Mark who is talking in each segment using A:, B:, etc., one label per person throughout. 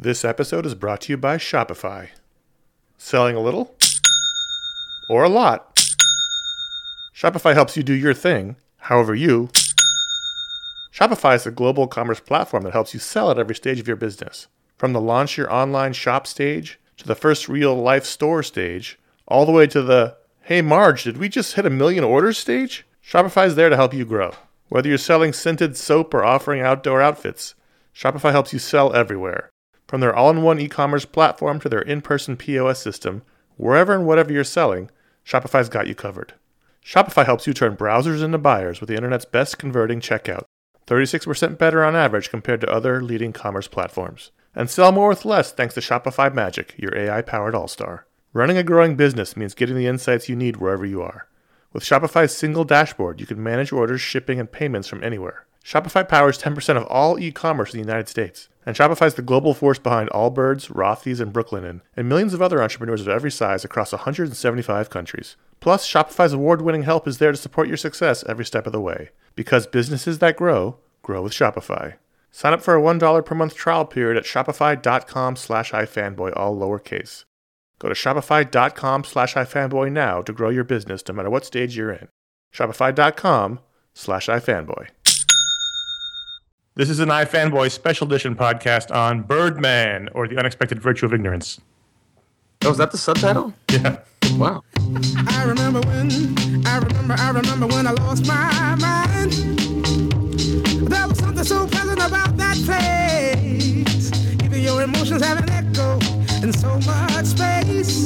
A: This episode is brought to you by Shopify. Selling a little or a lot? Shopify helps you do your thing, however you. Shopify is a global commerce platform that helps you sell at every stage of your business. From the launch your online shop stage, to the first real life store stage, all the way to the, hey Marge, did we just hit 1 million orders stage? Shopify is there to help you grow. Whether you're selling scented soap or offering outdoor outfits, Shopify helps you sell everywhere. From their all-in-one e-commerce platform to their in-person POS system, wherever and whatever you're selling, Shopify's got you covered. Shopify helps you turn browsers into buyers with the internet's best converting checkout, 36% better on average compared to other leading commerce platforms. And sell more with less thanks to Shopify Magic, your AI-powered all-star. Running a growing business means getting the insights you need wherever you are. With Shopify's single dashboard, you can manage orders, shipping, and payments from anywhere. Shopify powers 10% of all e-commerce in the United States. And Shopify's the global force behind Allbirds, Rothy's, and Brooklinen, and millions of other entrepreneurs of every size across 175 countries. Plus, Shopify's award-winning help is there to support your success every step of the way. Because businesses that grow, grow with Shopify. Sign up for a $1 per month trial period at shopify.com/ifanboy, all lowercase. Go to shopify.com/ifanboy now to grow your business no matter what stage you're in. Shopify.com/ifanboy. This is an iFanboy special edition podcast on Birdman, or the Unexpected Virtue of Ignorance.
B: Oh, is that the subtitle?
A: Yeah.
B: Wow.
C: I remember when I lost my mind. There was something so pleasant about that place. Even your emotions have an echo in so much space.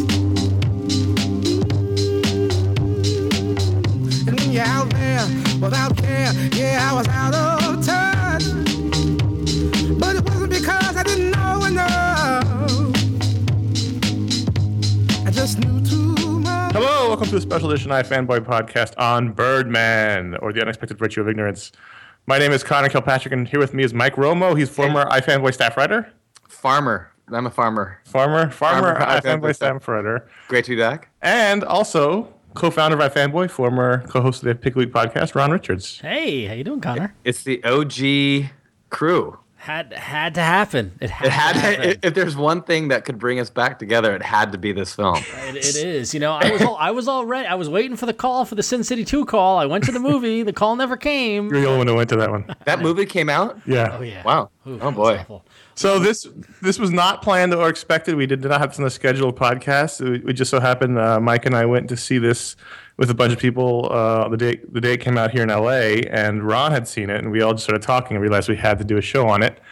C: And when you're out there without care, yeah, I was out of touch. But it wasn't because I didn't know enough. I just knew too much.
A: Hello, welcome to a special edition iFanboy podcast on Birdman, or the Unexpected Virtue of Ignorance. My name is Connor Kilpatrick, and here with me is Mike Romo. He's former iFanboy staff writer.
B: Farmer. I'm a farmer.
A: Farmer iFanboy staff writer.
B: Great to be back.
A: And also co-founder of iFanboy, former co-host of the Pick Week podcast, Ron Richards.
D: Hey, how you doing, Connor?
B: It's the OG crew.
D: Had to happen. It had to happen.
B: If there's one thing that could bring us back together, it had to be this film.
D: It is. You know, I was all ready. I was waiting for the call for the Sin City 2 call. I went to the movie. The call never came.
A: You're the only one who went to that one.
B: That movie came out?
A: Yeah.
D: Oh yeah.
B: Wow.
D: Ooh,
B: oh boy.
D: awful.
A: So this was not planned or expected. We did not have this on the scheduled podcast. We just so happened Mike and I went to see this with a bunch of people the day it came out here in LA, and Ron had seen it, and we all just started talking and realized we had to do a show on it.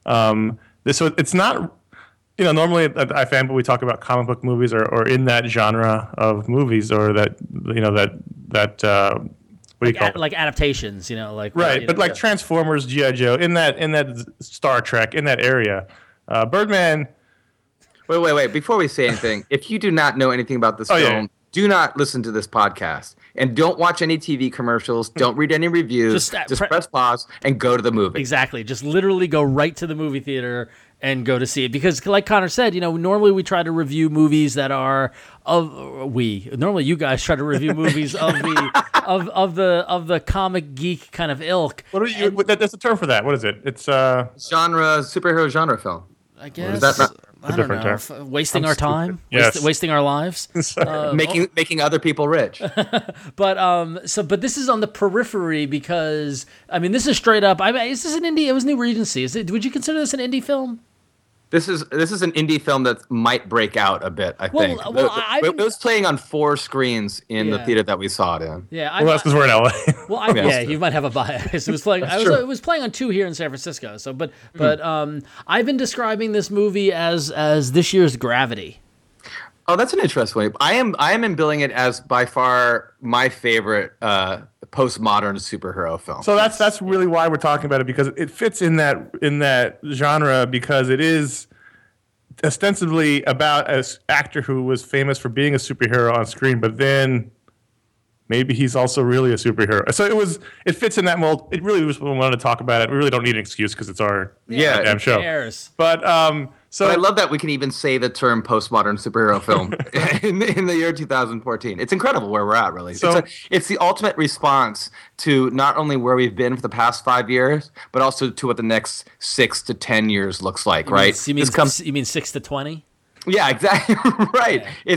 A: It's not, normally at iFanboy we talk about comic book movies or in that genre of movies, or that what do you call it?
D: Like adaptations,
A: right, but like Transformers, G.I. Joe, in that Star Trek, in that area. Birdman.
B: Wait. Before we say anything, if you do not know anything about this film, do not listen to this podcast. And don't watch any TV commercials. Don't read any reviews. Just press pause and go to the movie.
D: Exactly. Just literally go right to the movie theater and go to see it. Because like Connor said, normally we try to review movies that are normally you guys try to review movies of the comic geek kind of ilk.
A: That's a term for that. What is it? It's
B: superhero genre film.
D: I guess.
B: Is that not
D: I don't know. Wasting our time, wasting our lives,
B: making other people rich.
D: But this is on the periphery because this is straight up. Is this an indie? It was New Regency. Would you consider this an indie film?
B: This is an indie film that might break out a bit. I think. It was playing on 4 screens in the theater that we saw it in.
D: Yeah,
A: that's because we're in LA.
D: Well, you might have a bias. It was playing. It was playing on 2 here in San Francisco. So, but I've been describing this movie as this year's Gravity.
B: Oh, that's an interesting way. I am billing it as by far my favorite postmodern superhero film.
A: So that's really why we're talking about it, because it fits in that genre, because it is ostensibly about an actor who was famous for being a superhero on screen, but then maybe he's also really a superhero. So it fits in that mold. It really was when we wanted to talk about it. We really don't need an excuse because it's our damn show.
D: Cares.
A: But
B: but I love that we can even say the term postmodern superhero film in the year 2014. It's incredible where we're at, really. So, it's the ultimate response to not only where we've been for the past 5 years, but also to what the next 6 to 10 years looks like, right?
D: You mean 6 to 20?
B: Yeah, exactly. Right. Yeah.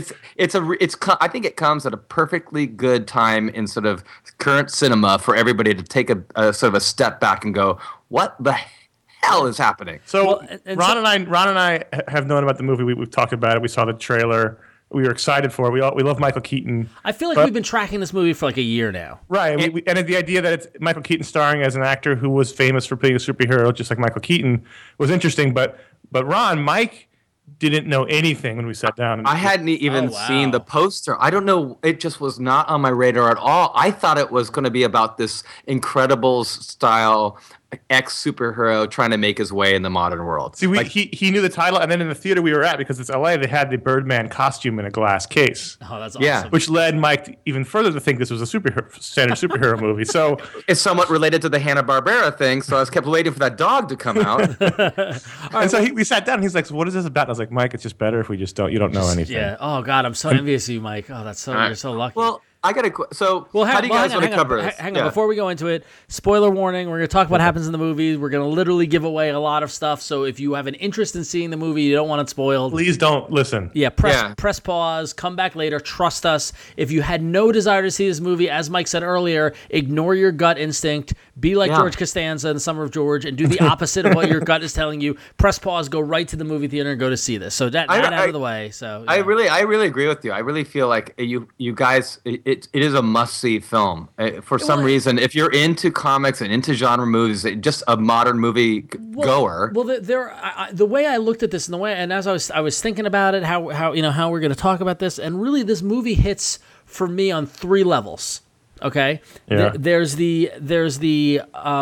B: I think it comes at a perfectly good time in sort of current cinema for everybody to take a sort of a step back and go, what the hell is happening?
A: So Ron and I have known about the movie. We've talked about it. We saw the trailer. We were excited for it. We love Michael Keaton.
D: I feel like we've been tracking this movie for like a year now.
A: Right. And the idea that it's Michael Keaton starring as an actor who was famous for being a superhero, just like Michael Keaton, was interesting. But Mike didn't know anything when we sat down.
B: I hadn't even seen the poster. I don't know. It just was not on my radar at all. I thought it was going to be about this Incredibles style ex-superhero trying to make his way in the modern world.
A: See, he knew the title, and then in the theater we were at, because it's LA, they had the Birdman costume in a glass case.
D: Oh, that's awesome.
B: Yeah.
A: Which led Mike even further to think this was a standard superhero movie. So
B: it's somewhat related to the Hanna-Barbera thing, so I kept waiting for that dog to come out.
A: And so we sat down, and he's like, so what is this about? And I was like, Mike, it's just better if you don't know anything.
D: Yeah. Oh, God, I'm so envious of you, Mike. Oh, you're so lucky.
B: Well, I got to. So, how do you guys want to cover this?
D: Hang on. Before we go into it, spoiler warning. We're going to talk what happens in the movie. We're going to literally give away a lot of stuff. So, if you have an interest in seeing the movie, you don't want it spoiled,
A: please don't listen.
D: Yeah, press pause. Come back later. Trust us. If you had no desire to see this movie, as Mike said earlier, ignore your gut instinct. Be like George Costanza in Summer of George, and do the opposite of what your gut is telling you. Press pause. Go right to the movie theater and go to see this. So that out of the way. So
B: I really agree with you. I really feel like you guys. It is a must-see film. For some reason, if you're into comics and into genre movies, just a modern movie goer.
D: Well, the way I looked at this, and as I was thinking about it, how we're going to talk about this, and really this movie hits for me on 3 levels. Okay,
A: yeah.
D: There's the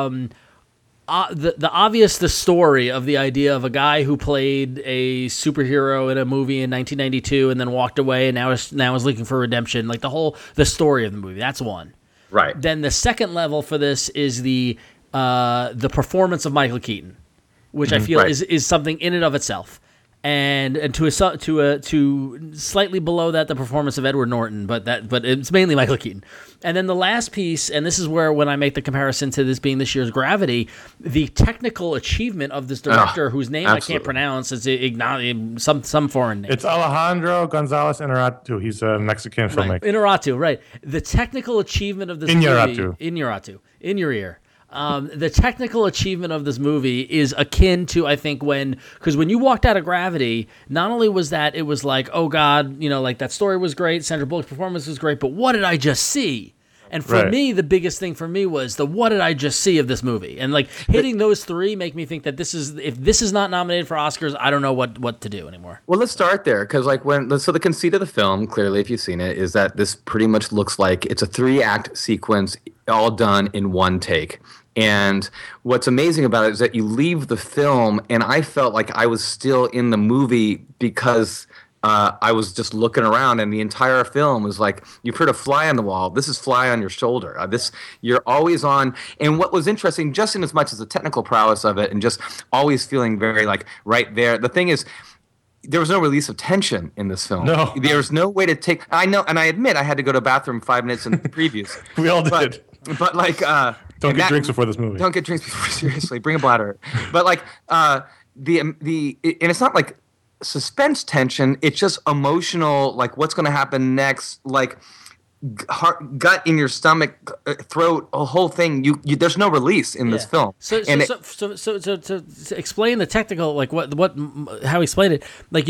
D: obvious story of the idea of a guy who played a superhero in a movie in 1992 and then walked away and now is looking for redemption. Like the story of the movie. That's one.
B: Right.
D: Then the second level for this is the performance of Michael Keaton, which I feel is something in and of itself. And to slightly below that, the performance of Edward Norton, but it's mainly Michael Keaton. And then the last piece, and this is where when I make the comparison to this being this year's Gravity, the technical achievement of this director, whose name I can't pronounce, is some foreign name.
A: It's Alejandro González Inarritu. He's a Mexican filmmaker.
D: Inarritu, right? The technical achievement of this movie, Inarritu, in your ear. The technical achievement of this movie is akin to, I think, because when you walked out of Gravity, not only was that, it was like, oh God, like that story was great, Sandra Bullock's performance was great, but what did I just see? And for me, the biggest thing for me was what did I just see of this movie? And like hitting those 3 make me think that if this is not nominated for Oscars, I don't know what to do anymore.
B: Well, let's start there, because so the conceit of the film, clearly, if you've seen it, is that this pretty much looks like it's a 3-act sequence, all done in one take. And what's amazing about it is that you leave the film, and I felt like I was still in the movie because I was just looking around, and the entire film was like, you've heard of fly on the wall. This is fly on your shoulder. You're always on. And what was interesting, just in as much as the technical prowess of it, and just always feeling very like right there. The thing is, there was no release of tension in this film.
A: No.
B: There was no way to take. I know, and I admit, I had to go to the bathroom 5 minutes in the previews.
A: We all did.
B: But like,
A: don't get drinks before this movie.
B: Don't get drinks before. Seriously, bring a bladder. But like, and it's not like suspense tension. It's just emotional. Like, what's going to happen next? Like, gut in your stomach, throat, a whole thing. There's no release in this film.
D: So to explain the technical, like how he explained it, like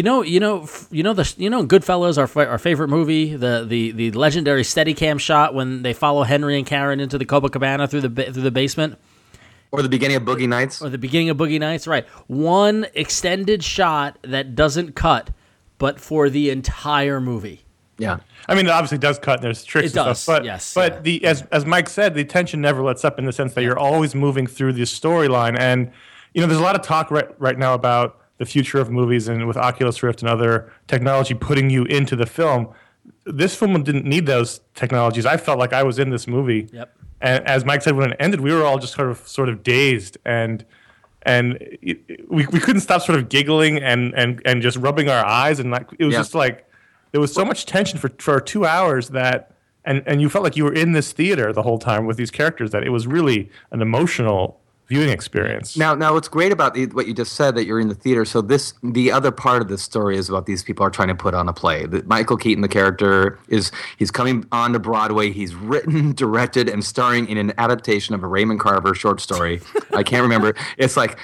D: Goodfellas, our favorite movie, the legendary Steadicam shot when they follow Henry and Karen into the Copacabana through the basement.
B: Or the beginning of Boogie Nights. Right. One extended shot that doesn't cut, but for the entire movie. Yeah.
A: I mean, it obviously does cut. There's tricks and stuff. But,
D: yes.
A: But as Mike said, the tension never lets up in the sense that you're always moving through the storyline. And, there's a lot of talk right now about the future of movies and with Oculus Rift and other technology putting you into the film. this film didn't need those technologies. I felt like I was in this movie.
D: Yep.
A: And as Mike said, when it ended, we were all just sort of dazed, and we couldn't stop sort of giggling and just rubbing our eyes, and like it was just like there was so much tension for 2 hours that and you felt like you were in this theater the whole time with these characters, that it was really an emotional viewing experience.
B: Now, what's great about what you just said, that you're in the theater. So the other part of this story is about these people are trying to put on a play. Michael Keaton, the character, he's coming on to Broadway. He's written, directed, and starring in an adaptation of a Raymond Carver short story. I can't remember. It's like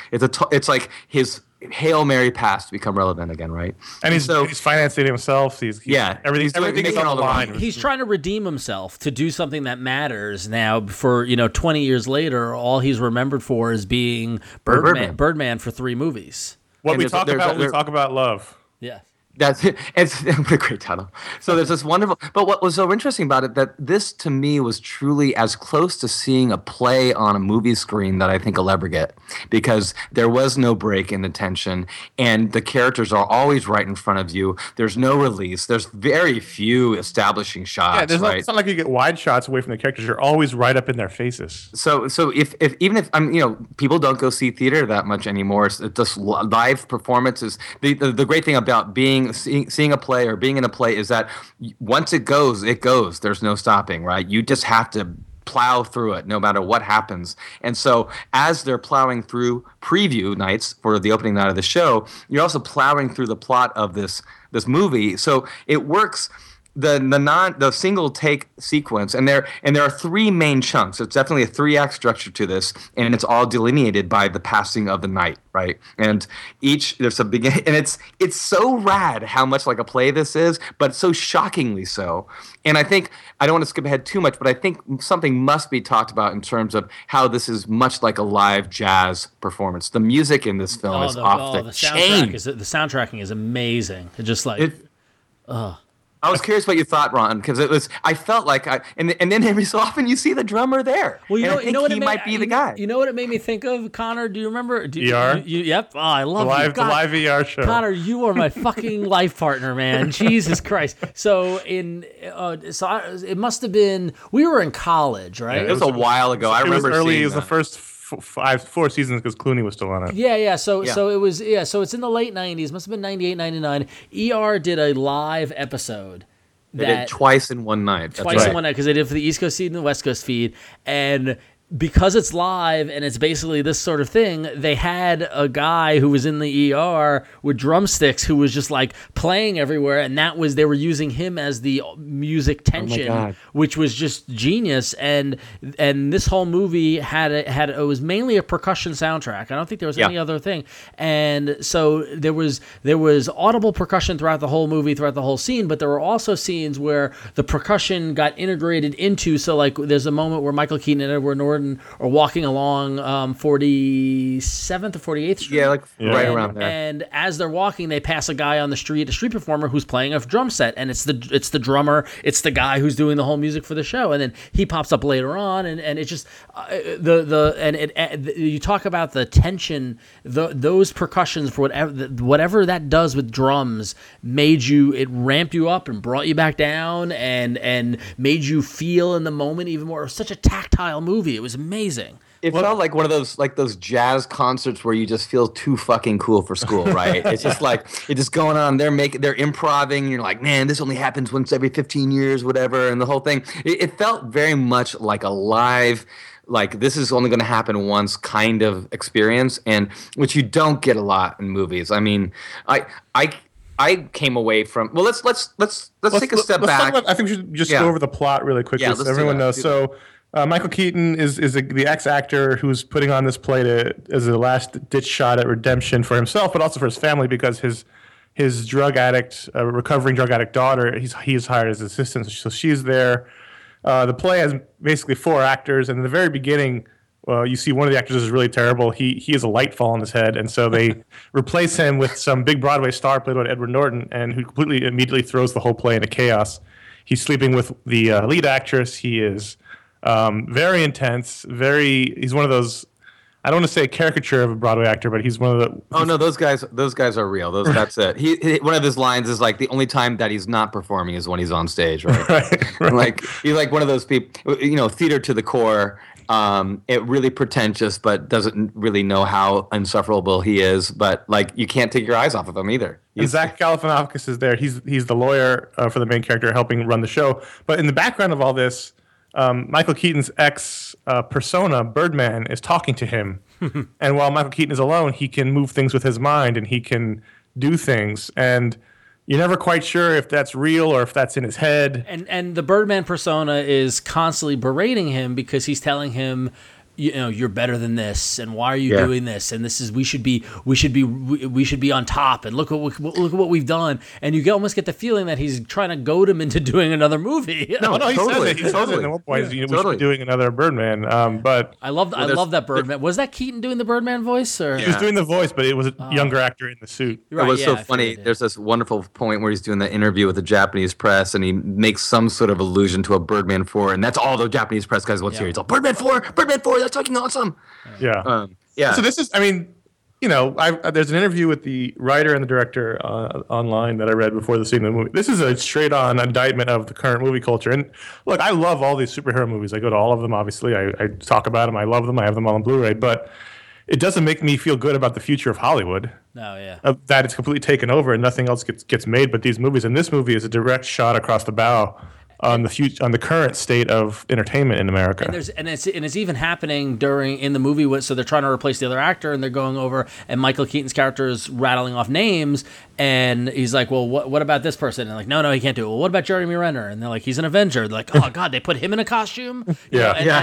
B: his Hail Mary pass to become relevant again, right?
A: And he's financing himself. Everything is on the line.
D: He's trying to redeem himself, to do something that matters. Now, for 20 years later, all he's remembered for is being Birdman for 3 movies.
A: What we talk about love.
D: Yeah.
B: That's it. What a great title. So there's this wonderful, but what was so interesting about it, that this to me was truly as close to seeing a play on a movie screen that I think I'll ever get, because there was no break in the tension, and the characters are always right in front of you. There's no release. There's very few establishing shots.
A: Yeah, it's not like you get wide shots away from the characters. You're always right up in their faces.
B: So if even if people don't go see theater that much anymore. It's just live performances. The great thing about seeing a play or being in a play is that once it goes. There's no stopping, right? You just have to plow through it no matter what happens. And so as they're plowing through preview nights for the opening night of the show, you're also plowing through the plot of this movie. So it works. The single take sequence, and there are 3 main chunks. It's definitely a 3-act structure to this, and it's all delineated by the passing of the night, right? And there's a beginning, and it's so rad how much like a play this is, but so shockingly so. And I think I don't want to skip ahead too much, but I think something must be talked about in terms of how this is much like a live jazz performance. The music in this film is off the chain.
D: The soundtracking is amazing. It's just like,
B: I was curious what you thought, Ron, because I felt like and then every so often you see the drummer there.
D: Well,
B: you know what he might be the guy.
D: You know what it made me think of, Connor? Do you remember?
A: ER?
D: Yep. Oh, I love
A: the live ER show.
D: Connor, you are my fucking life partner, man. Jesus Christ. So it must have been, we were in college, right?
B: Yeah, it was a while ago. I remember
A: early. It was the first 4 seasons because Clooney was still on it.
D: Yeah. So it was, so it's in the late 90s. Must have been 98, 99. ER did a live episode.
B: They did twice in one night.
D: Twice in one night, because they did it for the East Coast feed and the West Coast feed. And because it's live and it's basically this sort of thing, they had a guy who was in the ER with drumsticks who was just like playing everywhere, and they were using him as the music tension, which was just genius. And this whole movie it was mainly a percussion soundtrack. I don't think there was any other thing. And so there was audible percussion throughout the whole movie, throughout the whole scene, but there were also scenes where the percussion got integrated into, so like there's a moment where Michael Keaton and Edward Norton are walking along 47th or 48th Street.
B: Right around there.
D: And as they're walking, they pass a guy on the street, a street performer who's playing a drum set, and it's the drummer, it's the guy who's doing the whole music for the show, and then he pops up later on, and it's just you talk about the tension, those percussions for whatever that does with drums it ramped you up and brought you back down and made you feel in the moment even more. It was such a tactile movie. It was amazing.
B: It felt like one of those jazz concerts where you just feel too fucking cool for school, right? It's just like it's just going on. They're improvising. You're like, man, this only happens once every 15 years, whatever, and the whole thing. It felt very much like a live, like this is only going to happen once kind of experience, and which you don't get a lot in movies. I mean, I came away from. Well, let's take a step back.
A: I think we should just go over the plot really quickly so everyone knows. So. Michael Keaton is the ex-actor who's putting on this play as a last-ditch shot at redemption for himself, but also for his family, because his recovering drug addict daughter, he's hired as assistant, so she's there. The play has basically 4 actors, and in the very beginning, you see one of the actors is really terrible. He has a light fall on his head, and so they replace him with some big Broadway star played by Edward Norton, and who immediately throws the whole play into chaos. He's sleeping with the lead actress. He is very intense. He's one of those I don't want to say a caricature of a Broadway actor, but he's one of the.
B: Oh no, those guys are real. That's it. He one of his lines is like the only time that he's not performing is when he's on stage, right? Right. Like he's like one of those people, theater to the core. It really pretentious, but doesn't really know how insufferable he is. But like you can't take your eyes off of him either.
A: And Zach Galifianakis is there. He's the lawyer for the main character, helping run the show. But in the background of all this, Michael Keaton's ex persona, Birdman, is talking to him. And while Michael Keaton is alone, he can move things with his mind and he can do things. And you're never quite sure if that's real or if that's in his head.
D: And the Birdman persona is constantly berating him because he's telling him, you're better than this, and why are you doing this? And this is we should be on top. And look at what we've done. And you almost get the feeling that he's trying to goad him into doing another movie.
A: No, he says it. He says it at one point. We should be doing another Birdman. But
D: I love that Birdman. Was that Keaton doing the Birdman voice? Or?
A: He was doing the voice, but it was a younger actor in the suit.
B: Right, it was so funny. There's this wonderful point where he's doing the interview with the Japanese press, and he makes some sort of allusion to a Birdman 4, and that's all the Japanese press guys want to hear. It's all Birdman 4, that's fucking awesome.
A: Yeah. So this is, there's an interview with the writer and the director online that I read before seeing the movie. This is a straight-on indictment of the current movie culture. And look, I love all these superhero movies. I go to all of them, obviously. I talk about them. I love them. I have them all on Blu-ray. But it doesn't make me feel good about the future of Hollywood.
D: No, yeah.
A: That it's completely taken over and nothing else gets made but these movies. And this movie is a direct shot across the bow on the current state of entertainment in America.
D: And it's even happening in the movie. So they're trying to replace the other actor, and they're going over, and Michael Keaton's character is rattling off names, and he's like, well, what about this person? And like, no, he can't do it. Well, what about Jeremy Renner? And they're like, he's an Avenger. They're like, oh God, they put him in a costume. And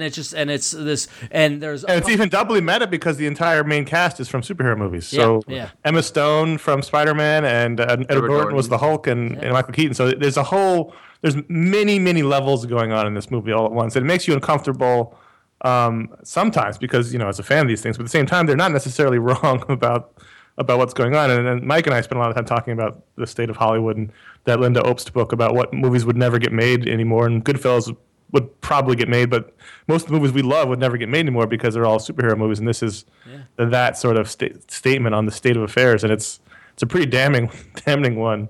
D: it's
A: even doubly meta because the entire main cast is from superhero movies. So Emma Stone from Spider-Man and Edward Norton was the Hulk and Michael Keaton. So there's many, many levels going on in this movie all at once. And it makes you uncomfortable sometimes because, as a fan of these things. But at the same time, they're not necessarily wrong about what's going on. And Mike and I spent a lot of time talking about the state of Hollywood and that Linda Obst book about what movies would never get made anymore. And Goodfellas would probably get made, but most of the movies we love would never get made anymore because they're all superhero movies. And this is that sort of statement on the state of affairs. And it's a pretty damning one.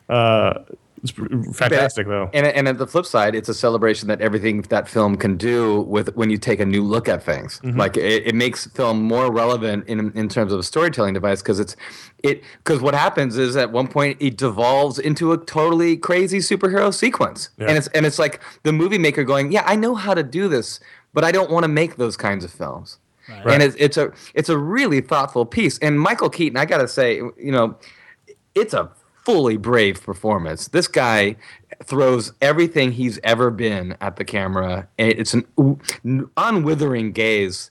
A: It's fantastic, though.
B: And at the flip side, it's a celebration that everything that film can do when you take a new look at things. Mm-hmm. Like it makes film more relevant in terms of a storytelling device because what happens is at one point it devolves into a totally crazy superhero sequence, and it's like the movie maker going, I know how to do this, but I don't want to make those kinds of films. Right. And it's a really thoughtful piece. And Michael Keaton, I gotta say, it's a fully brave performance. This guy throws everything he's ever been at the camera, and it's an unwithering gaze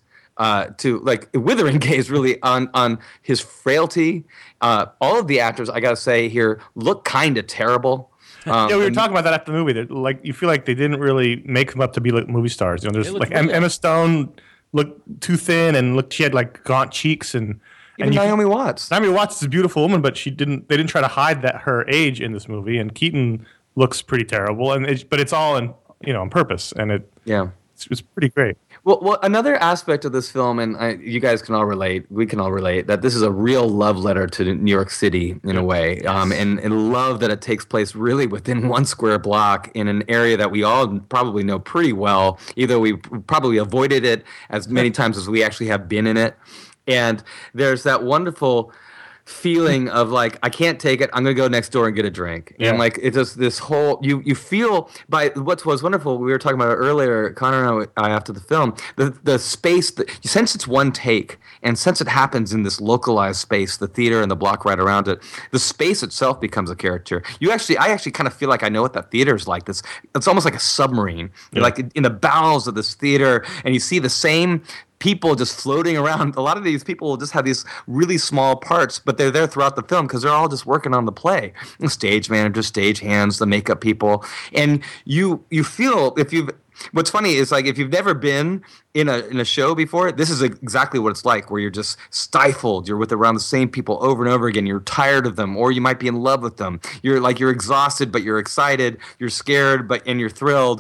B: withering gaze really on his frailty. All of the actors, I gotta say here, look kind of terrible.
A: We were talking about that after the movie. Like you feel like they didn't really make them up to be like movie stars. There's like Emma Stone looked too thin and she had like gaunt cheeks and.
B: Even Naomi Watts.
A: Naomi Watts is a beautiful woman, but they didn't try to hide her age in this movie. And Keaton looks pretty terrible, but it's all on purpose, and it's pretty great.
B: Well, another aspect of this film, and you guys can all relate, we can all relate, that this is a real love letter to New York City in a way, and love that it takes place really within one square block in an area that we all probably know pretty well. Either we probably avoided it as many times as we actually have been in it. And there's that wonderful feeling of like, I can't take it, I'm going to go next door and get a drink. Yeah. And like, it's just this whole, you feel by what was wonderful, we were talking about it earlier, Connor and I after the film, the space, since it's one take, and since it happens in this localized space, the theater and the block right around it, the space itself becomes a character. I actually kind of feel like I know what that theater is like. It's almost like a submarine. You're like in the bowels of this theater, and you see the same people just floating around. A lot of these people will just have these really small parts, but they're there throughout the film because they're all just working on the play. The stage manager, stage hands, the makeup people. And you feel, what's funny is like if you've never been in a show before, this is exactly what it's like, where you're just stifled. You're around the same people over and over again. You're tired of them, or you might be in love with them. You're exhausted, but you're excited. You're scared, and you're thrilled.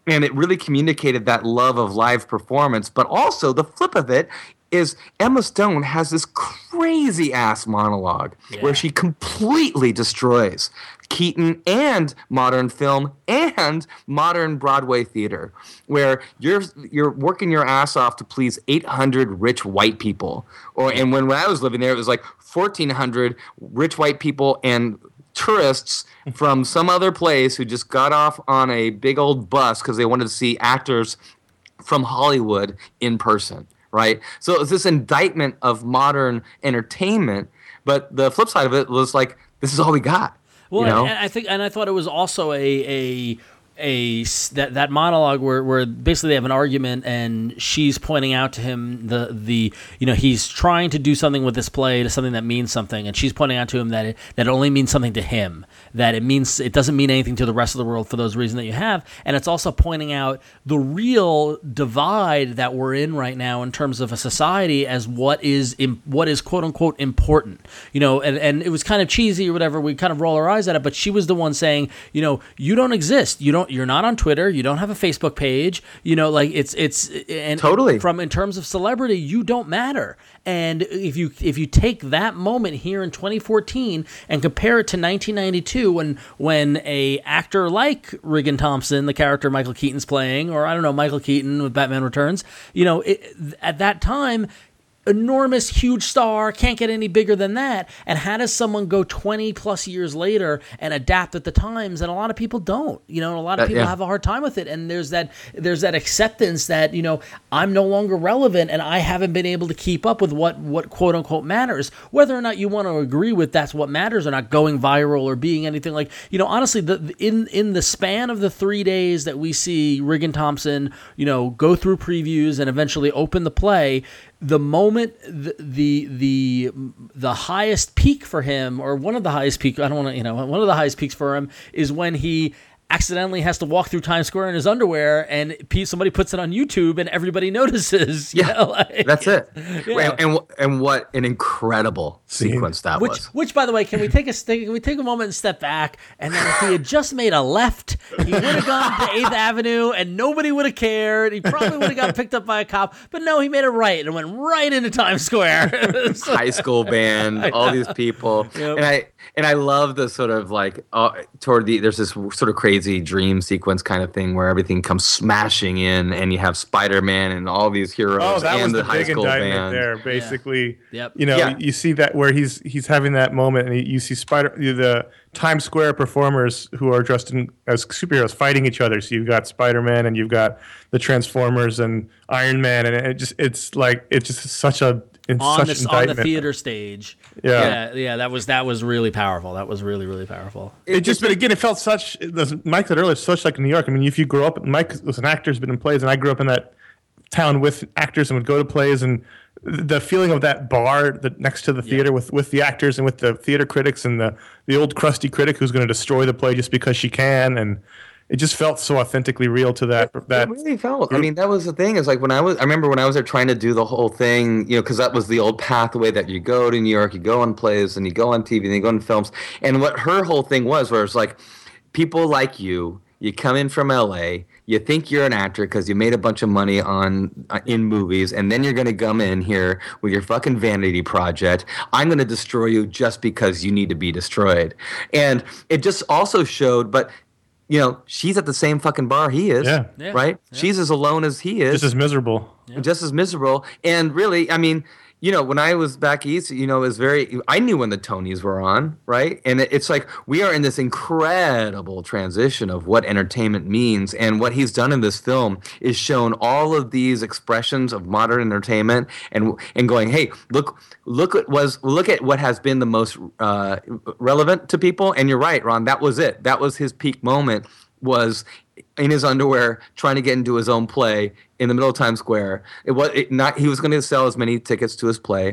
B: And it really communicated that love of live performance. But also the flip of it is Emma Stone has this crazy ass monologue where she completely destroys Keaton and modern film and modern Broadway theater, where you're working your ass off to please 800 rich white people, and when I was living there, it was like 1,400 rich white people and tourists from some other place who just got off on a big old bus because they wanted to see actors from Hollywood in person. Right, so it's this indictment of modern entertainment, but the flip side of it was like, this is all we got.
D: Well, and I thought it was also that monologue where basically they have an argument and she's pointing out to him the he's trying to do something with this play to something that means something, and she's pointing out to him that it only means something to him, that it doesn't mean anything to the rest of the world for those reasons that you have. And it's also pointing out the real divide that we're in right now in terms of a society as what is quote unquote important, and it was kind of cheesy or whatever, we kind of roll our eyes at it, but she was the one saying, you don't exist, you're not on Twitter, you don't have a Facebook page, it's and
B: totally
D: in terms of celebrity, you don't matter. And if you take that moment here in 2014 and compare it to 1992 when a actor like Regan Thompson, the character Michael Keaton's playing, or I don't know, Michael Keaton with Batman Returns, at that time, enormous, huge star, can't get any bigger than that. And how does someone go 20 plus years later and adapt at the times? And a lot of people don't, and a lot of people have a hard time with it. And there's that acceptance that, I'm no longer relevant and I haven't been able to keep up with what quote unquote matters. Whether or not you want to agree with that's what matters or not going viral or being anything like, honestly, in the span of the 3 days that we see Regan Thompson, go through previews and eventually open the play, the moment the highest peak for him, or one of the highest peaks, one of the highest peaks for him is when he accidentally has to walk through Times Square in his underwear, and somebody puts it on YouTube, and everybody notices.
B: That's it. Yeah. And what an incredible sequence that was.
D: Which, by the way, can we take a moment and step back? And then if he had just made a left, he would have gone to 8th Avenue, and nobody would have cared. He probably would have got picked up by a cop. But no, he made it right and went right into Times Square.
B: High school band, all these people, yep. And I love the sort of like there's this sort of crazy dream sequence kind of thing where everything comes smashing in, and you have Spider-Man and all these heroes and the high school band
A: there. Basically,
D: Yep.
A: You see that where he's having that moment, and you see the Times Square performers who are dressed as superheroes fighting each other. So you've got Spider-Man and you've got the Transformers and Iron Man, and it's just such a on the
D: theater stage.
A: Yeah.
D: That was really powerful. That was really, really powerful.
A: But again, it felt such, as Mike said earlier, such like New York. I mean, if you grow up, Mike was an actor, has been in plays, and I grew up in that town with actors and would go to plays, and the feeling of that bar next to the theater with the actors and with the theater critics and the old crusty critic who's going to destroy the play just because she can, and it just felt so authentically real to that.
B: It really felt. I mean, that was the thing. Is like I remember when I was there trying to do the whole thing, because that was the old pathway that you go to New York, you go on plays, and you go on TV, and you go on films. And what her whole thing was, where it's like, people like you come in from LA, you think you're an actor because you made a bunch of money in movies, and then you're going to come in here with your fucking vanity project. I'm going to destroy you just because you need to be destroyed. And it just also showed, but she's at the same fucking bar he is, right? Yeah. She's as alone as he is.
A: Just as miserable.
B: Just as miserable. And really, I mean, when I was back east, it was I knew when the Tonys were on, right? And it's like we are in this incredible transition of what entertainment means. And what he's done in this film is shown all of these expressions of modern entertainment and going, hey, look at what has been the most relevant to people. And you're right, Ron, that was it. That was his peak moment, was in his underwear trying to get into his own play in the middle of Times Square. He was going to sell as many tickets to his play,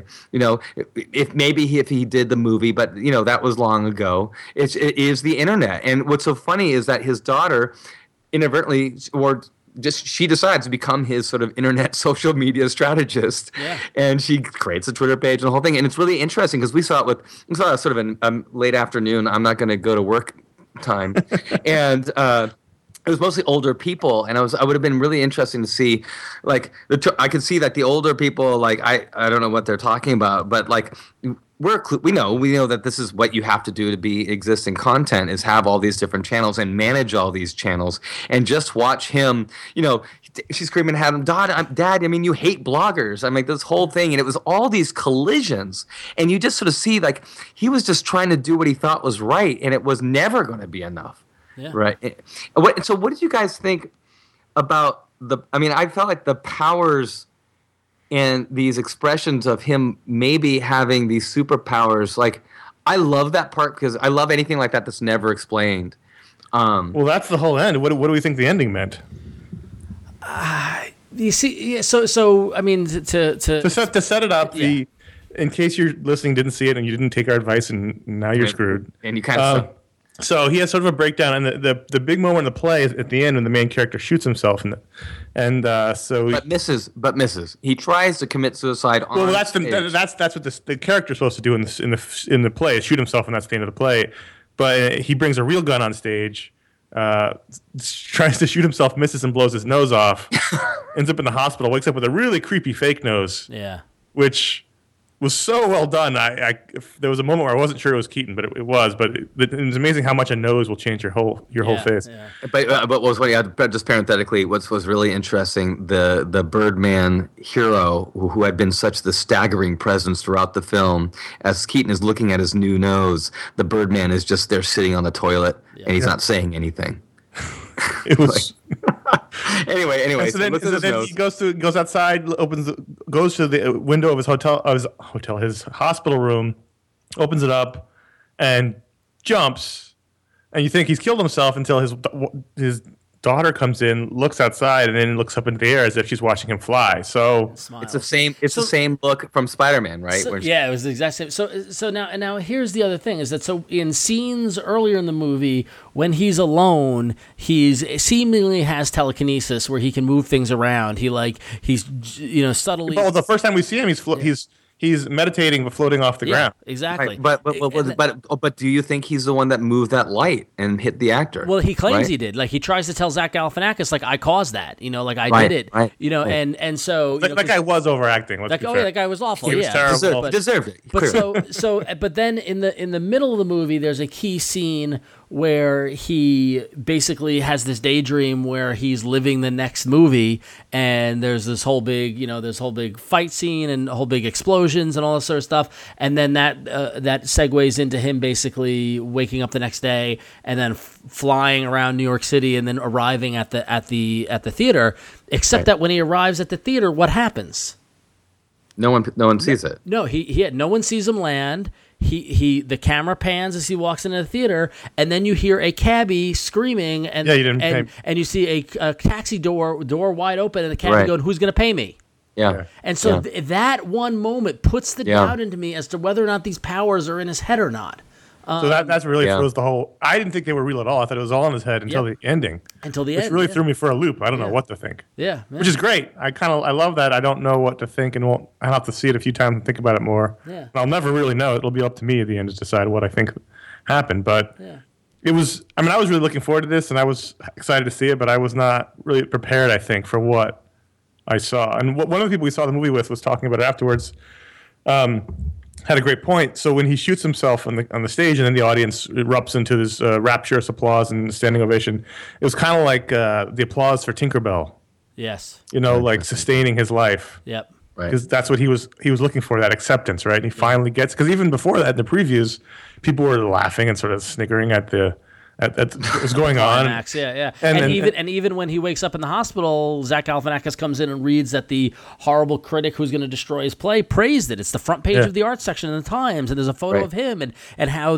B: if he did the movie, but that was long ago. It is the internet. And what's so funny is that his daughter inadvertently, or just, she decides to become his sort of internet social media strategist. Yeah. And she creates a Twitter page and the whole thing. And it's really interesting because we saw it sort of a late afternoon, I'm not going to go to work time. And it was mostly older people, and I would have been really interesting to see, like I could see that the older people, like I don't know what they're talking about, but like we know that this is what you have to do to be existing content, is have all these different channels and manage all these channels, and just watch him, she's screaming at him, Dad, I mean, you hate bloggers. I mean, this whole thing, and it was all these collisions, and you just sort of see like he was just trying to do what he thought was right, and it was never going to be enough. Yeah. Right. So what did you guys think about I felt like the powers and these expressions of him maybe having these superpowers, like I love that part because I love anything like that that's never explained.
A: Well, that's the whole end. What do we think the ending meant?
D: You see, yeah, so I mean, to
A: set it up, in case you're listening, didn't see it, and you didn't take our advice, and now you're screwed.
B: And you kind of.
A: So he has sort of a breakdown, and the big moment in the play is at the end when the main character shoots himself, but
B: misses. He tries to commit suicide on.
A: Well, that's what the character's supposed to do in the play, is shoot himself, and that's the end of the play. But he brings a real gun on stage, tries to shoot himself, misses and blows his nose off, ends up in the hospital, wakes up with a really creepy fake nose.
D: Yeah,
A: which was so well done. There was a moment where I wasn't sure it was Keaton, but it was. But it was amazing how much a nose will change your whole face.
B: Yeah. But what was funny, just parenthetically, what was really interesting, the Birdman hero who had been such the staggering presence throughout the film, as Keaton is looking at his new nose, the Birdman is just there sitting on the toilet, and he's not saying anything.
A: It was.
B: Anyway.
A: So then he goes outside, goes to the window of his hospital room, opens it up, and jumps. And you think he's killed himself until his daughter comes in, looks outside, and then looks up into the air as if she's watching him fly. So
B: it's the same. It's the same look from Spider-Man, right?
D: It was the exact same. So now here's the other thing: is that so in scenes earlier in the movie when he's alone, he's seemingly has telekinesis where he can move things around. He's subtly.
A: Well, the first time we see him, he's meditating but floating off the ground.
D: Exactly.
B: Right. But do you think he's the one that moved that light and hit the actor?
D: Well, he claims he did. Like he tries to tell Zach Galifianakis, like I caused that. I did it.
B: Right.
D: And so
A: that guy was overacting.
D: That guy was awful.
A: He was terrible.
B: Deserved it.
D: But then in the middle of the movie, there's a key scene where he basically has this daydream where he's living the next movie, and there's this whole big fight scene and a whole big explosions and all this sort of stuff, and then that segues into him basically waking up the next day and then flying around New York City and then arriving at the theater. Except that when he arrives at the theater, what happens?
B: No one sees it.
D: No, no one sees him land. The camera pans as he walks into the theater, and then you hear a cabbie screaming, and you see a taxi door wide open, and the cabbie going, "Who's going to pay me?"
B: Yeah.
D: And so that one moment puts the doubt into me as to whether or not these powers are in his head or not.
A: So that's really throws the whole. I didn't think they were real at all. I thought it was all in his head until the ending. Which really threw me for a loop. I don't know what to think.
D: Yeah.
A: Which is great. I love that. I don't know what to think, and I'll have to see it a few times and think about it more.
D: Yeah.
A: And I'll never really know. It'll be up to me at the end to decide what I think happened. But it was. I mean, I was really looking forward to this, and I was excited to see it, but I was not really prepared. I think for what I saw, and one of the people we saw the movie with was talking about it afterwards. Had a great point. So when he shoots himself on the stage, and then the audience erupts into this rapturous applause and standing ovation, it was kind of like the applause for Tinkerbell.
D: Yes.
A: Like sustaining his life.
D: Yep.
B: Right.
A: Because that's what he was looking for, that acceptance, right? And he finally gets. Because even before that, in the previews, people were laughing and sort of snickering at what was going on.
D: Max, yeah. And even when he wakes up in the hospital, Zach Galifianakis comes in and reads that the horrible critic who's going to destroy his play praised it. It's the front page of the art section in the Times, and there's a photo of him and how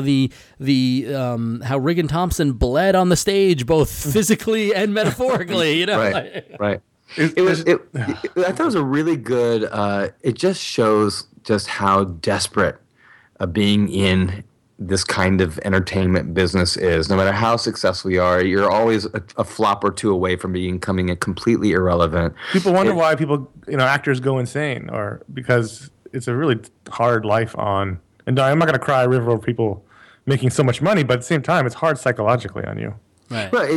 D: how Regan Thompson bled on the stage both physically and metaphorically.
B: Right. I thought it was a really good. It just shows just how desperate being in this kind of entertainment business is. No matter how successful you are, you're always a flop or two away from becoming completely irrelevant.
A: People wonder why actors go insane, or because it's a really hard life on. And I'm not going to cry a river over people making so much money, but at the same time, it's hard psychologically on you.
D: Right.
B: Well,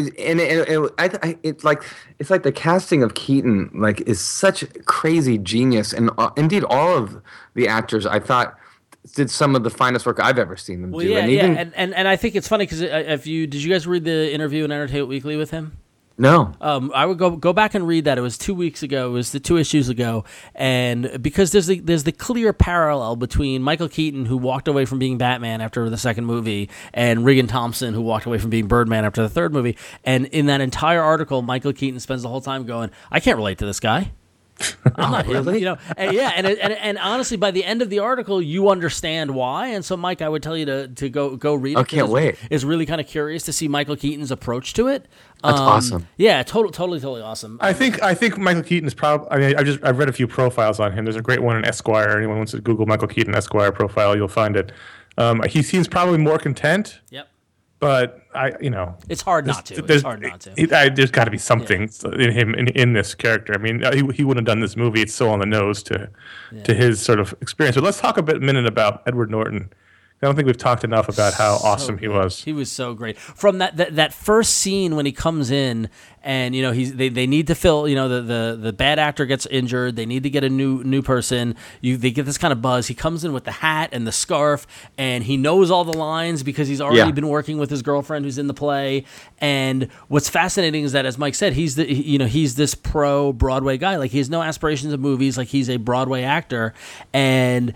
B: it's like the casting of Keaton is such crazy genius, and indeed all of the actors I thought did some of the finest work I've ever seen them do.
D: Yeah, and I think it's funny because did you guys read the interview in Entertainment Weekly with him?
B: No.
D: I would go back and read that. It was 2 weeks ago. It was the 2 issues ago, and because there's the clear parallel between Michael Keaton, who walked away from being Batman after the second movie, and Regan Thompson, who walked away from being Birdman after the third movie. And in that entire article, Michael Keaton spends the whole time going, "I can't relate to this guy. I'm not him,"
B: really?
D: And honestly, by the end of the article, you understand why. And so, Mike, I would tell you to go read it.
B: I can't wait.
D: It's really kind of curious to see Michael Keaton's approach to it.
B: That's awesome.
D: Yeah, totally awesome.
A: I think Michael Keaton is probably. I mean, I've read a few profiles on him. There's a great one in Esquire. Anyone wants to Google Michael Keaton Esquire profile, you'll find it. He seems probably more content.
D: Yep.
A: But
D: it's hard not to. It's hard not to.
A: There's got to be something in him in this character. I mean, he wouldn't have done this movie. It's so on the nose to his sort of experience. But let's talk a minute about Edward Norton. I don't think we've talked enough about how awesome he was.
D: He was so great. From that first scene when he comes in, and they need to fill. The bad actor gets injured. They need to get a new person. They get this kind of buzz. He comes in with the hat and the scarf, and he knows all the lines because he's already been working with his girlfriend who's in the play. And what's fascinating is that, as Mike said, he's this pro Broadway guy. Like, he has no aspirations of movies. Like, he's a Broadway actor. And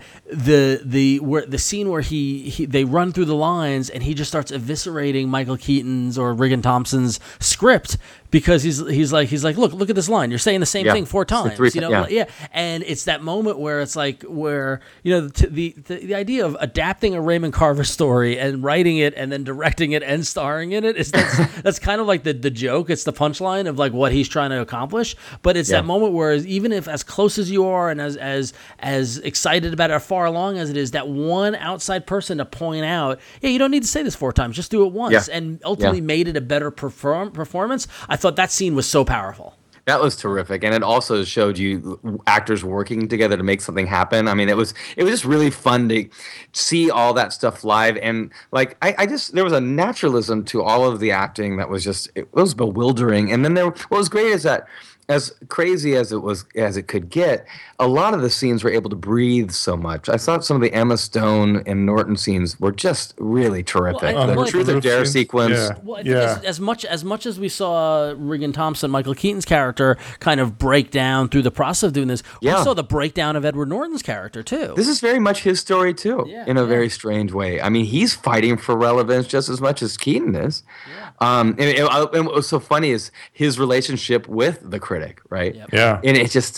D: the scene where they run through the lines and he just starts eviscerating Michael Keaton's or Regan Thompson's script. Because he's like, look at this line. You're saying the same thing 4 times. And it's that moment where it's like, where the idea of adapting a Raymond Carver story and writing it and then directing it and starring in it that's kind of like the joke. It's the punchline of like what he's trying to accomplish. But it's that moment where even if as close as you are and as excited about it or far along as it is, that one outside person to point out, you don't need to say this 4 times. Just do it once, and ultimately made it a better performance. I thought that scene was so powerful.
B: That was terrific, and it also showed you actors working together to make something happen. I mean, it was just really fun to see all that stuff live, and like there was a naturalism to all of the acting that was it was bewildering. And then what was great is that, as crazy as it could get, a lot of the scenes were able to breathe so much. I thought some of the Emma Stone and Norton scenes were just really terrific. The Truth or Dare sequence.
D: As much as we saw Regan Thompson, Michael Keaton's character, kind of break down through the process of doing this, we saw the breakdown of Edward Norton's character too.
B: This is very much his story too, in a very strange way. I mean, he's fighting for relevance just as much as Keaton is. And what was so funny is his relationship with the critic, right?
D: Yep.
A: Yeah.
B: And it just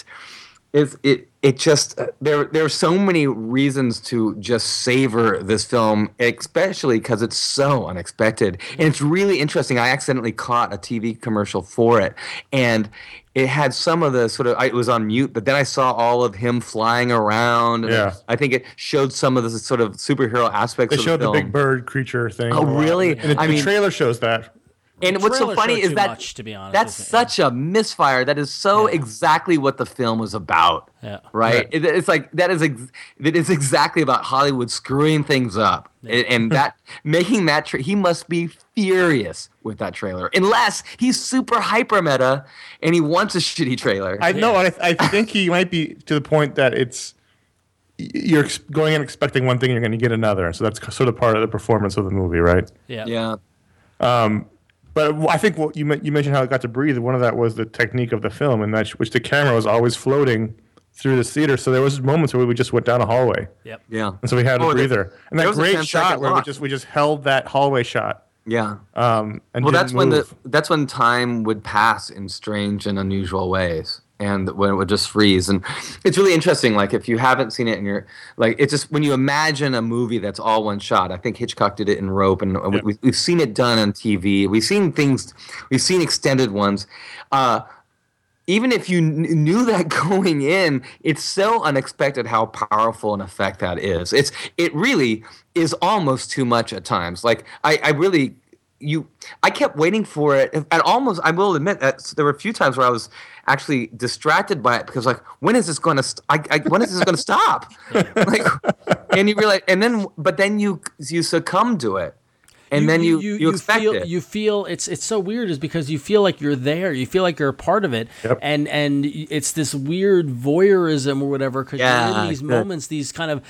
B: there are so many reasons to just savor this film, especially because it's so unexpected. And it's really interesting. I accidentally caught a TV commercial for it, and it had some of the sort of, it was on mute, but then I saw all of him flying around. And I think it showed some of the sort of superhero aspects of the film.
A: They showed the big bird creature thing.
B: Oh, really?
A: And the trailer shows that.
B: And what's so funny is that
D: to be honest,
B: that's such a misfire. That is so exactly what the film was about, right? It's like that is exactly about Hollywood screwing things up, and that making that he must be furious with that trailer, unless he's super hyper meta and he wants a shitty trailer.
A: I think he might be to the point that you're going in expecting one thing, you're going to get another, so that's sort of part of the performance of the movie, right?
B: Yeah.
A: But I think what you mentioned how it got to breathe. One of that was the technique of the film, and which the camera was always floating through this theater. So there was moments where we just went down a hallway.
D: Yep.
B: Yeah.
A: And so we had a breather, and that great shot where we just held that hallway shot.
B: Yeah.
A: And
B: that's when time would pass in strange and unusual ways. And when it would just freeze. And it's really interesting, like, if you haven't seen it and you're, like, it's just, when you imagine a movie that's all one shot, I think Hitchcock did it in Rope, and we've seen it done on TV. We've seen extended ones. Even if you knew that going in, it's so unexpected how powerful an effect that is. It really is almost too much at times. Like, I kept waiting for it, and almost, I will admit that there were a few times where I was actually distracted by it, because, like, when is this going to when is this going to stop? Like, and you realize, but then you succumb to it. And then you expect it.
D: You feel it's so weird, is because you feel like you're there. You feel like you're a part of it, and it's this weird voyeurism or whatever, because you're in these moments, these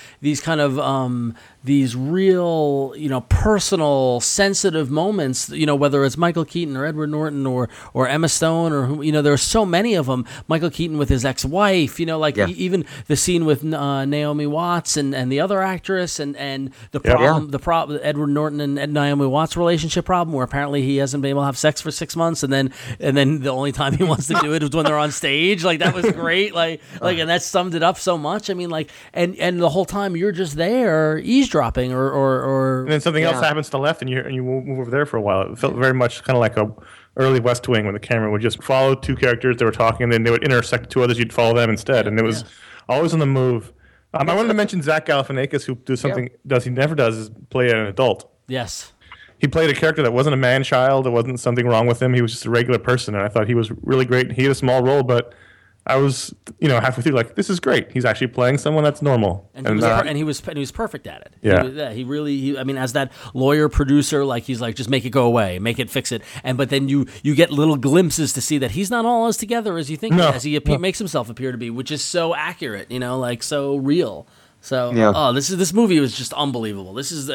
D: real, personal, sensitive moments. Whether it's Michael Keaton or Edward Norton or Emma Stone or who, there are so many of them. Michael Keaton with his ex-wife. Even the scene with Naomi Watts and the other actress, and the problem, Edward Norton and Naomi Watts' relationship problem, where apparently he hasn't been able to have sex for 6 months, and then the only time he wants to do it is when they're on stage. That was great. And that summed it up so much. I mean, and the whole time you're just there eavesdropping or
A: and then something else happens to the left, and you move over there for a while. It felt very much kind of like a early West Wing, when the camera would just follow two characters that were talking, and then they would intersect two others. You'd follow them instead, and it was always on the move. I wanted to mention Zach Galifianakis, who does something he never does, is play an adult.
D: Yes.
A: He played a character that wasn't a man-child. There wasn't something wrong with him. He was just a regular person, and I thought he was really great. He had a small role, but I was, halfway through, this is great. He's actually playing someone that's normal,
D: and he was perfect at it.
A: Yeah,
D: he really. I mean, as that lawyer producer, he's just make it go away, make it, fix it, but then you get little glimpses to see that he's not all as together as you think, as he makes himself appear to be, which is so accurate, so real. So, this movie was just unbelievable. This is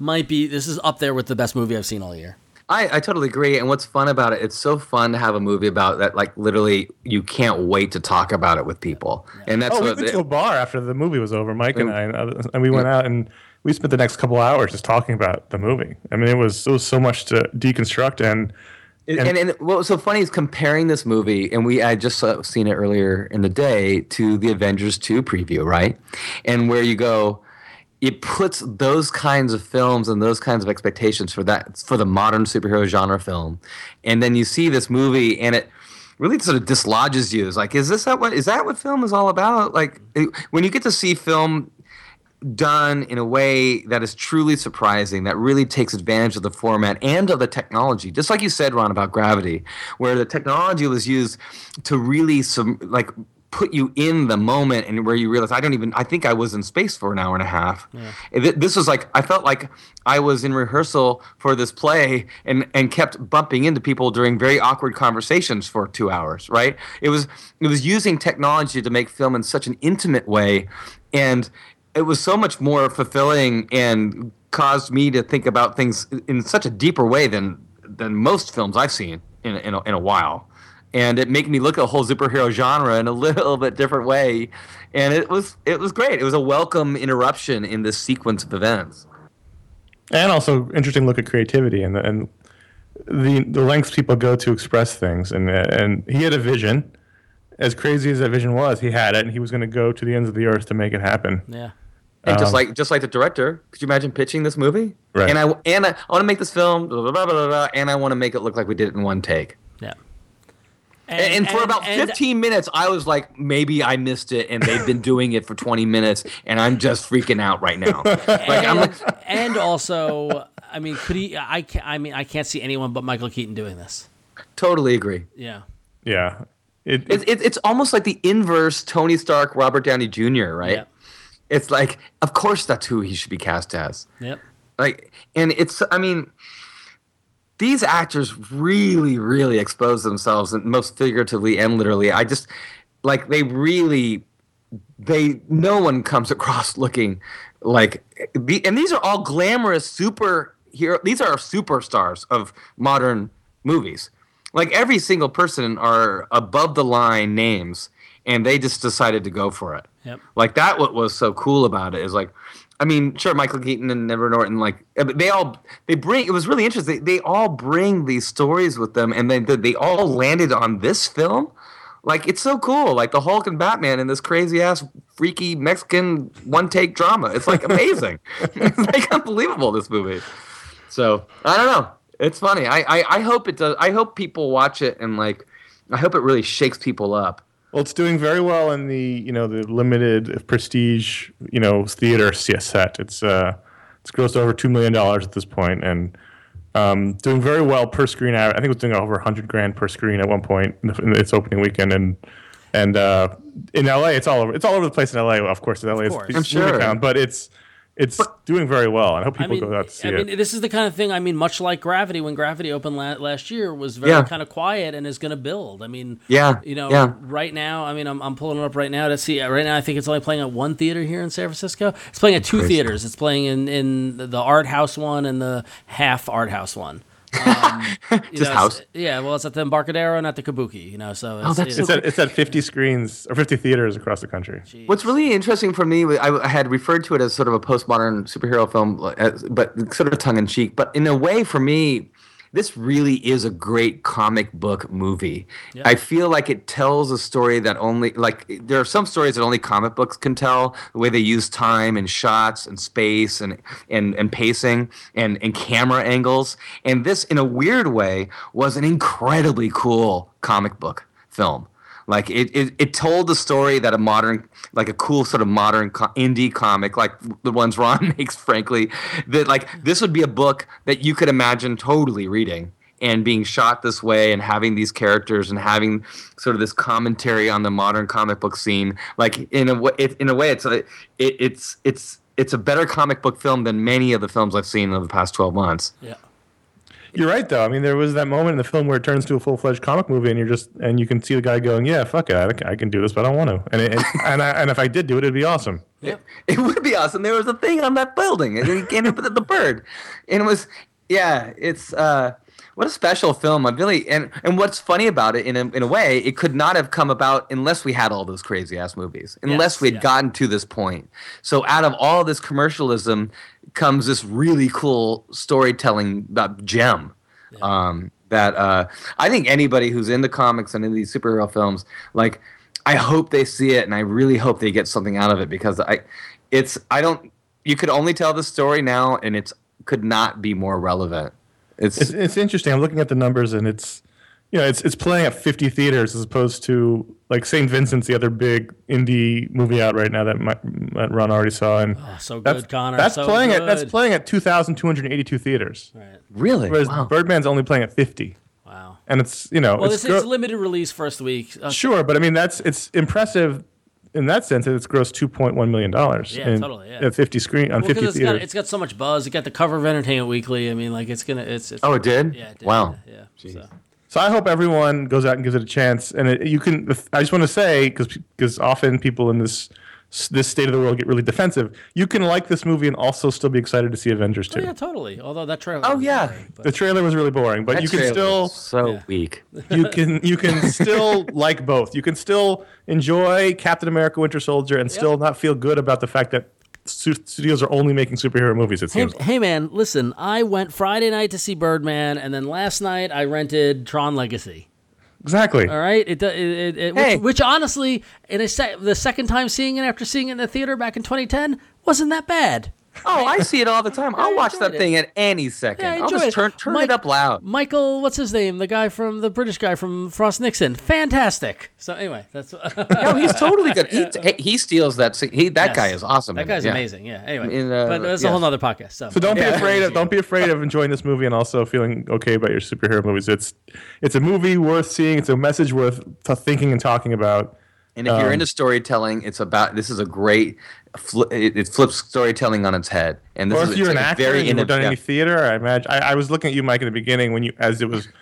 D: up there with the best movie I've seen all year.
B: I totally agree. And what's fun about it, it's so fun to have a movie about that, literally you can't wait to talk about it with people. And that's
A: we went to a bar after the movie was over, Mike and I, and we went out and we spent the next couple hours just talking about the movie. I mean, it was so much to deconstruct, and
B: what was so funny is comparing this movie, and I just seen it earlier in the day, to the Avengers 2 preview, right? And where you go, it puts those kinds of films and those kinds of expectations for the modern superhero genre film, and then you see this movie, and it really sort of dislodges you. It's is that what film is all about? When you get to see film done in a way that is truly surprising, that really takes advantage of the format and of the technology, just like you said, Ron, about Gravity, where the technology was used to really put you in the moment, and where you realize I think I was in space for an hour and a half. Yeah. This was I felt like I was in rehearsal for this play and kept bumping into people during very awkward conversations for 2 hours, right? It was using technology to make film in such an intimate way, and it was so much more fulfilling and caused me to think about things in such a deeper way than most films I've seen in a while. And it made me look at the whole superhero genre in a little bit different way, and it was great. It was a welcome interruption in this sequence of events,
A: and also interesting look at creativity and the lengths people go to express things. And he had a vision, as crazy as that vision was. He had it, and he was going to go to the ends of the earth to make it happen.
D: Yeah.
B: And just like the director, could you imagine pitching this movie?
A: Right.
B: And I want to make this film, blah, blah, blah, blah, blah, and I want to make it look like we did it in one take.
D: Yeah.
B: And for about 15 minutes, I was like, maybe I missed it, and they've been doing it for 20 minutes, and I'm just freaking out right now.
D: And also, I mean, could he? I can't see anyone but Michael Keaton doing this.
B: Totally agree.
D: Yeah.
A: Yeah.
B: It's almost like the inverse Tony Stark, Robert Downey Jr., right?
D: Yep.
B: It's of course that's who he should be cast as.
D: Yep.
B: These actors really, really expose themselves, and most figuratively and literally. I just no one comes across looking and these are all glamorous superhero. These are superstars of modern movies. Every single person are above the line names, and they just decided to go for it.
D: Yep.
B: What was so cool about it is sure, Michael Keaton and Edward Norton, it was really interesting. They all bring these stories with them, and they all landed on this film. It's so cool. The Hulk and Batman in this crazy-ass, freaky Mexican one-take drama. It's, amazing. It's, unbelievable, this movie. So, I don't know. It's funny. I hope it does. I hope people watch it, and, I hope it really shakes people up.
A: Well, it's doing very well in the the limited prestige theater set. It's grossed over $2 million at this point, and doing very well per screen. I think it was doing over $100,000 per screen at one point in its opening weekend, and in LA, it's all over the place in LA. Of course, in LA,
B: I'm sure.
A: Town, but it's it's doing very well. I hope people go out to see it.
D: This is the kind of thing, much like Gravity, when Gravity opened last year, was very kind of quiet and is going to build. Right now, I'm pulling it up right now to see. Right now, I think it's only playing at one theater here in San Francisco. It's playing at two theaters. It's playing in the art house one and the half art house one.
B: House.
D: It's at the Embarcadero and at the Kabuki. So
A: it's at 50 screens or 50 theaters across the country.
D: Jeez.
B: What's really interesting for me, I had referred to it as sort of a postmodern superhero film, but sort of tongue in cheek. But in a way, for me, this really is a great comic book movie. Yeah. I feel like it tells a story that there are some stories that only comic books can tell, the way they use time and shots and space and pacing and camera angles. And this, in a weird way, was an incredibly cool comic book film. Like it told the story that a cool sort of modern indie comic, like the ones Ron makes, frankly, that like this would be a book that you could imagine totally reading and being shot this way and having these characters and having sort of this commentary on the modern comic book scene. Like in a way, it's a better comic book film than many of the films I've seen over the past 12 months.
D: Yeah.
A: You're right, though. There was that moment in the film where it turns to a full-fledged comic movie, and you can see the guy going, "Yeah, fuck it, I can do this, but I don't want to." And if I did do it, it'd be awesome.
B: Yeah, it would be awesome. There was a thing on that building, and he came up with the bird, and it was, it's what a special film. And what's funny about it, in a way, it could not have come about unless we had all those crazy ass movies, unless we had gotten to this point. So out of all this commercialism comes this really cool storytelling gem. That I think anybody who's into comics and in these superhero films, like, I hope they see it, and I really hope they get something out of it, because you could only tell the story now, and it could not be more relevant.
A: It's interesting. I'm looking at the numbers, and it's playing at 50 theaters as opposed to like St. Vincent's, the other big indie movie out right now that Ron already saw. And
D: so good, Connor.
A: That's playing at 2,282 theaters.
D: Right.
B: Really?
A: Whereas Birdman's only playing at 50.
D: Wow.
A: And it's
D: it's limited release first week.
A: Sure, but it's impressive. In that sense, it's grossed $2.1 million.
D: Yeah, totally. Yeah.
A: At 50 theaters.
D: It's got so much buzz. It got the cover of Entertainment Weekly. It's.
B: Oh, it did?
D: Yeah, it did.
B: Wow.
D: Yeah.
A: So I hope everyone goes out and gives it a chance. And I just want to say, because often people in this state of the world get really defensive. You can like this movie and also still be excited to see Avengers 2.
D: Oh, yeah, totally. Although that trailer.
B: Oh yeah,
D: boring,
A: the trailer was really boring, but you can still
B: weak.
A: You can still like both. You can still enjoy Captain America: Winter Soldier and still not feel good about the fact that studios are only making superhero movies. It seems.
D: Hey man, listen. I went Friday night to see Birdman, and then last night I rented Tron Legacy.
A: Exactly.
D: All right. Which honestly, the second time seeing it after seeing it in the theater back in 2010 wasn't that bad.
B: Oh, I see it all the time. I'll watch that thing at any second. I'll just turn it up loud.
D: Michael, what's his name? The British guy from Frost Nixon. Fantastic. So anyway, that's.
B: No, he's totally good. He steals that. That guy is awesome.
D: That guy's amazing. Yeah. Anyway, but that's a whole other podcast. So
A: don't be afraid. Don't be afraid of enjoying this movie and also feeling okay about your superhero movies. It's a movie worth seeing. It's a message worth thinking and talking about.
B: And if you're into storytelling, this is a great. It flips storytelling on its head. And this
A: if you're an actor and you've done any theater, I imagine. I was looking at you, Mike, in the beginning when as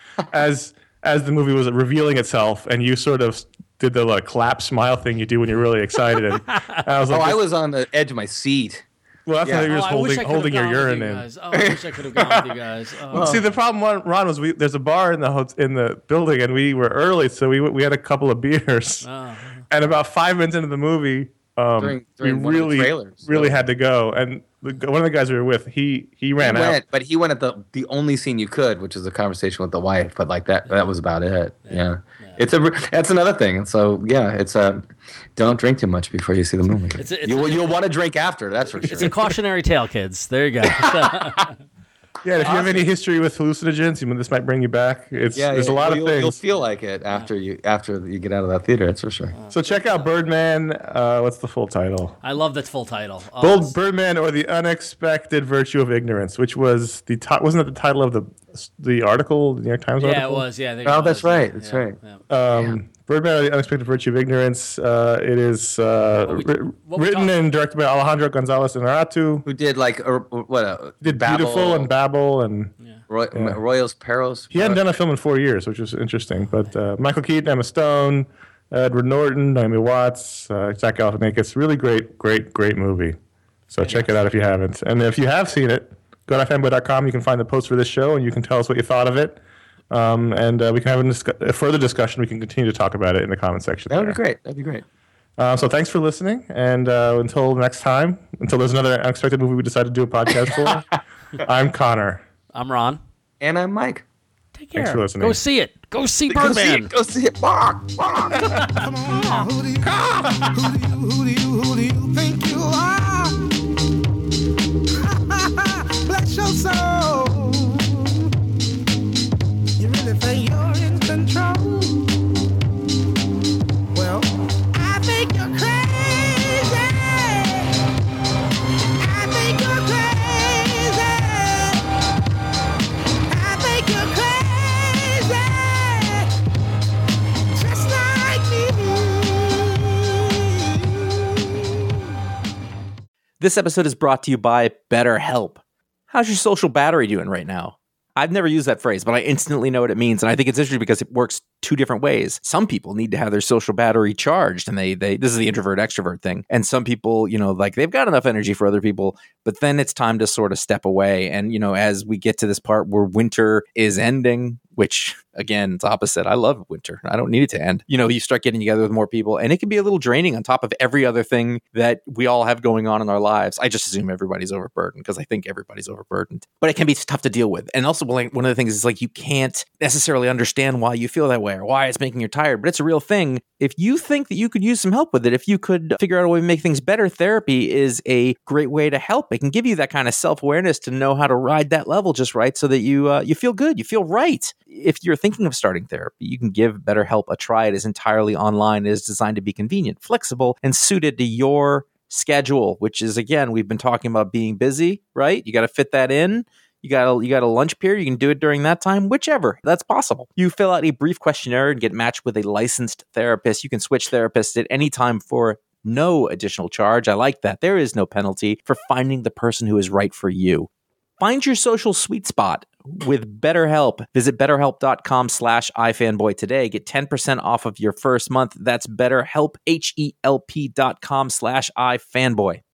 A: the movie was revealing itself, and you sort of did the clap smile thing you do when you're really excited. And I was like,
B: I was on the edge of my seat.
A: Well, that's how you're just holding your urine in.
D: I wish I could have gone with you guys.
A: See, the problem, Ron, was there's a bar in the building, and we were early, so we had a couple of beers. And about 5 minutes into the movie,
B: during
A: we really had to go. And one of the guys we were with, he ran out.
B: But he went at the only scene you could, which is a conversation with the wife. But that was about it. Yeah. That's another thing. And so it's don't drink too much before you see the movie. You'll want to drink after. That's for sure.
D: It's a cautionary tale, kids. There you go.
A: Yeah, if you have any history with hallucinogens, this might bring you back. There's a lot of things.
B: You'll feel like it after you get out of that theater. That's for sure.
A: So check out Birdman. What's the full title?
D: I love that full title.
A: Birdman, or the Unexpected Virtue of Ignorance, which was wasn't it the title of the article, the New York Times article?
D: Yeah, it was. Yeah.
B: Oh, that's right. That's right.
A: Birdman: The Unexpected Virtue of Ignorance. It is written and directed by Alejandro González Inarritu,
B: who did
A: did Babel, Beautiful and Babel and
B: Royals Perils.
A: He hadn't done a film in 4 years, which was interesting. But Michael Keaton, Emma Stone, Edward Norton, Naomi Watts, Zach Galifianakis. Really great movie. So check it out if you haven't. And if you have seen it, go to ifanboy.com. You can find the post for this show, and you can tell us what you thought of it. And we can have a further discussion. We can continue to talk about it in the comment section.
B: That would be great. That'd be great.
A: So thanks for listening. And until next time, until there's another unexpected movie we decide to do a podcast for, I'm Connor.
D: I'm Ron.
B: And I'm Mike.
D: Take care.
A: Thanks for listening.
D: Go see it. Go see Birdman.
B: Go see it. Bark.
C: Come on. Who do you think you are? Bless your soul. You really think you're in control? Well, I think you're crazy. I think you're crazy. I think you're crazy. Just like me.
E: This episode is brought to you by BetterHelp. How's your social battery doing right now? I've never used that phrase, but I instantly know what it means. And I think it's interesting because it works two different ways. Some people need to have their social battery charged, and they this is the introvert extrovert thing. And some people, like they've got enough energy for other people, but then it's time to sort of step away. And, as we get to this part where winter is ending, which again, it's opposite. I love winter. I don't need it to end. You start getting together with more people, and it can be a little draining on top of every other thing that we all have going on in our lives. I just assume everybody's overburdened because I think everybody's overburdened, but it can be tough to deal with. And also, one of the things is you can't necessarily understand why you feel that way or why it's making you tired, but it's a real thing. If you think that you could use some help with it, if you could figure out a way to make things better, therapy is a great way to help. It can give you that kind of self-awareness to know how to ride that level just right so that you feel good, you feel right. If you're thinking of starting therapy, you can give BetterHelp a try. It is entirely online. It is designed to be convenient, flexible, and suited to your schedule, which is, again, we've been talking about being busy, right? You got to fit that in. You got a lunch period. You can do it during that time, whichever. That's possible. You fill out a brief questionnaire and get matched with a licensed therapist. You can switch therapists at any time for no additional charge. I like that. There is no penalty for finding the person who is right for you. Find your social sweet spot with BetterHelp. Visit BetterHelp.com/iFanboy today. Get 10% off of your first month. That's BetterHelp, HELP.com/iFanboy.